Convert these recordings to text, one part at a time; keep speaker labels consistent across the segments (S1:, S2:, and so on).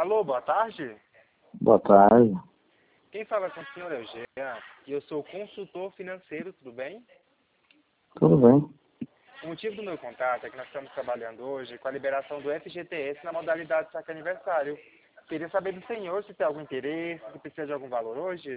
S1: Alô, boa tarde.
S2: Boa tarde.
S1: Quem fala com o senhor é o Jean e eu sou consultor financeiro, tudo bem?
S2: Tudo bem?
S1: O motivo do meu contato é que nós estamos trabalhando hoje com a liberação do FGTS na modalidade saque aniversário. Queria saber do senhor se tem algum interesse, se precisa de algum valor hoje.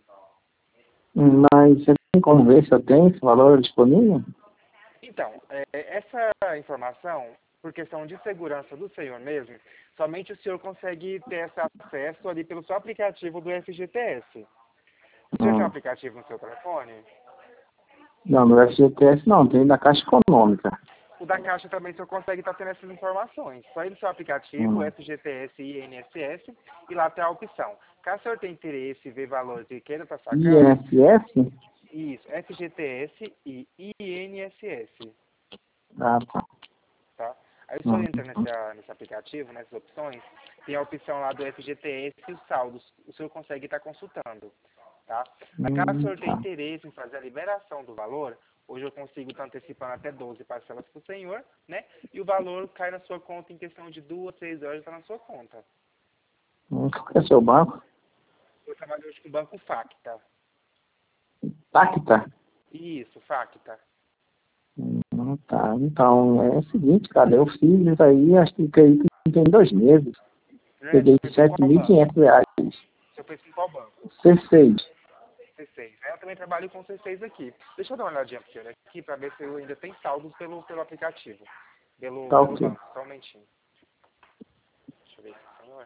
S2: Mas você tem como ver se eu tenho esse valor disponível?
S1: Então, essa informação, por questão de segurança do senhor mesmo, somente o senhor consegue ter esse acesso ali pelo seu aplicativo do FGTS. O senhor tem um aplicativo no seu telefone?
S2: Não, no FGTS não, tem da Caixa Econômica.
S1: O da Caixa também o senhor consegue estar tendo essas informações. Só ir no seu aplicativo, FGTS e INSS, e lá tem a opção. Caso o senhor tenha interesse em ver valores e queira estar sacando...
S2: INSS?
S1: Isso, FGTS e INSS.
S2: Ah, tá.
S1: Tá? Aí o senhor entra nesse aplicativo, nessas opções, tem a opção lá do FGTS e os saldos. O senhor consegue estar consultando. Tá? Caso o senhor tenha interesse em fazer a liberação do valor, hoje eu consigo estar antecipando até 12 parcelas para o senhor, né? E o valor cai na sua conta em questão de 2 a 6 horas, está na sua conta.
S2: Qual que é o seu banco?
S1: Eu trabalho hoje com o Banco Facta.
S2: Facta?
S1: Isso, Facta.
S2: Tá, então é o seguinte, cara, eu fiz isso aí, acho que tem 2 meses. Peguei R$7.500.
S1: Você fez com qual banco?
S2: C6.
S1: C6. Eu também trabalho com C6 aqui. Deixa eu dar uma olhadinha pro senhor aqui para ver se eu ainda tem saldos pelo aplicativo. Pelo
S2: Ok.
S1: banco. Só um momentinho. Deixa eu ver aqui, senhor.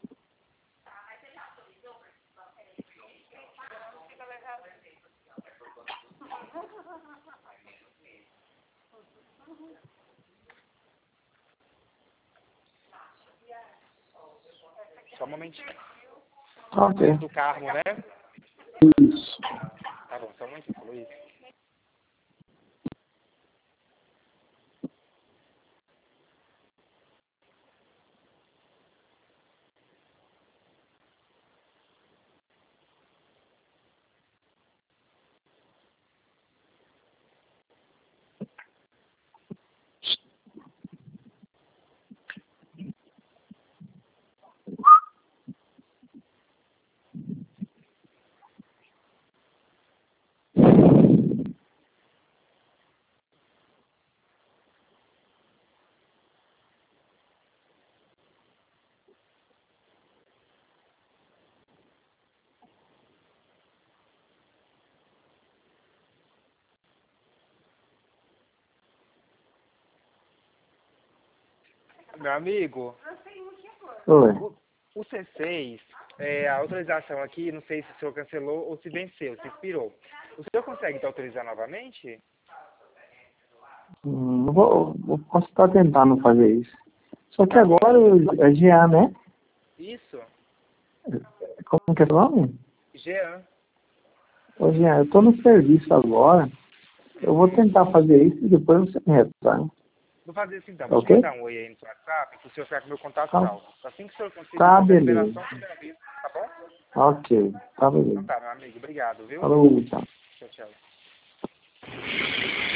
S1: Só um momentinho.
S2: Ok.
S1: Do Carmo, né?
S2: Isso.
S1: Tá bom, só um momentinho, falou isso. Meu amigo,
S2: Oi.
S1: o C6, a autorização aqui, não sei se o senhor cancelou ou se venceu, se expirou. O senhor consegue estar autorizar novamente?
S2: Posso estar tentando fazer isso. Só que agora é Jean, né?
S1: Isso,
S2: Como que é o nome?
S1: Jean.
S2: Ô Jean, eu estou no serviço agora. Eu vou tentar fazer isso e depois você me retorna.
S1: Vou fazer assim então, vou te
S2: Ok?
S1: mandar um oi aí no seu WhatsApp, para o senhor ficar com o meu contato salvo. Assim que o senhor conseguir
S2: Tá,
S1: fazer a
S2: beleza.
S1: liberação, você me avisa, tá bom?
S2: Ok, tá
S1: Então
S2: beleza.
S1: tá, meu amigo, obrigado, viu?
S2: Falou, tchau.
S1: Tchau, tchau.